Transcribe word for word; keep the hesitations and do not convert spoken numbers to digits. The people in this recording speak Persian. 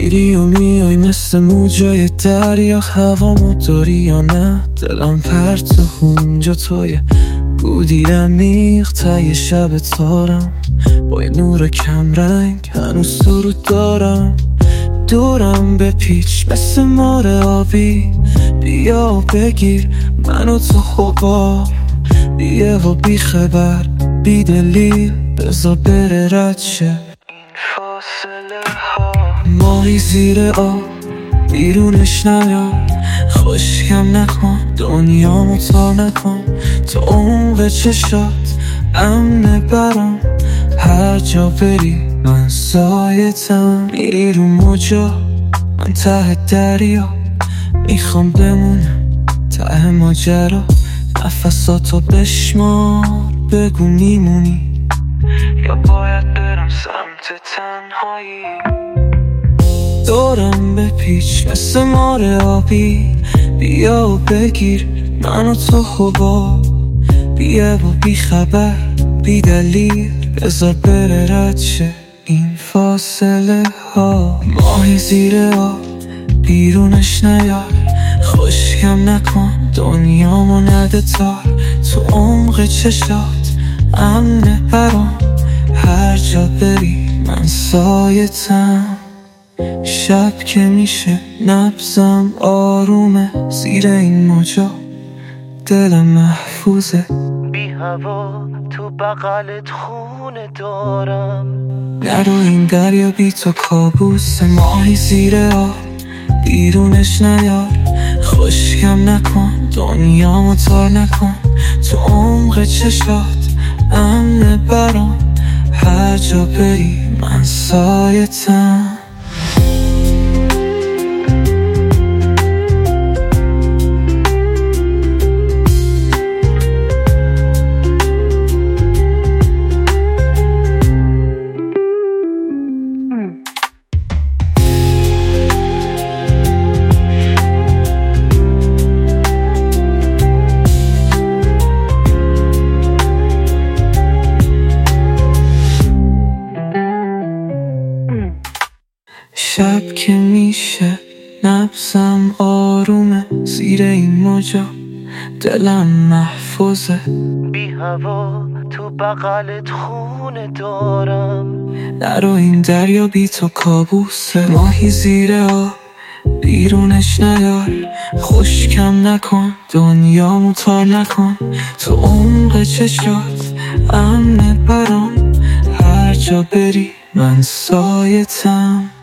میری و میای مثل موجای دریا، هوامو داری یا نه؟ دلم پرت و اونجا توی بودی عمیق تای شب تارم، با یه نور کم رنگ هنوز سرود دارم. دورم به پیچ مثل مار آبی، بیا و بگیر منو تو خوابا، بیه و بی خبر بی دلیل بذار بره رد شه این فاصله ها. ماهی زیر آب بیرونش نیار، خشکم نکن دنیامو تار نکن، تو عمق چشات امنه برام، هر جا بری من سایتم. میری رو موجا من ته دریا، میخوام بمونم ته ماجرا، نفساتو بشمار بگو میمونی یا باید برم سمت تنهایی. دورم به پیچ مثل مار آبی، بیا و بگیر منو تو خوابا، بیا و بی خبر بی دلیل بذار بره رد شه این فاصله ها. ماهی زیر آب بیرونش نیار، خشکم نکن دنیامو نده تار، تو عمق چشات امنه برام، هر جا بری من سایتم. شب که میشه نبضم آرومه زیر این موجا، دلم محفوظه بی هوا تو بغلت خونه دارم. نرو این دریا بی تو کابوس، ماهی زیر آب بیرونش نیار، خشکم نکن دنیامو تار نکن، تو عمق چشات امنه برام، هر جا بری من سایتم. شب که میشه نبضم آرومه زیر این موجا، دلم محفوظه بی هوا تو بغلت خونه دارم. نرو این دریا بی تو کابوسه، ماهی زیر آب بیرونش نیار، خشکم نکن دنیامو تار نکن، تو عمق چشات امنه برام، هر جا بری من سایتم.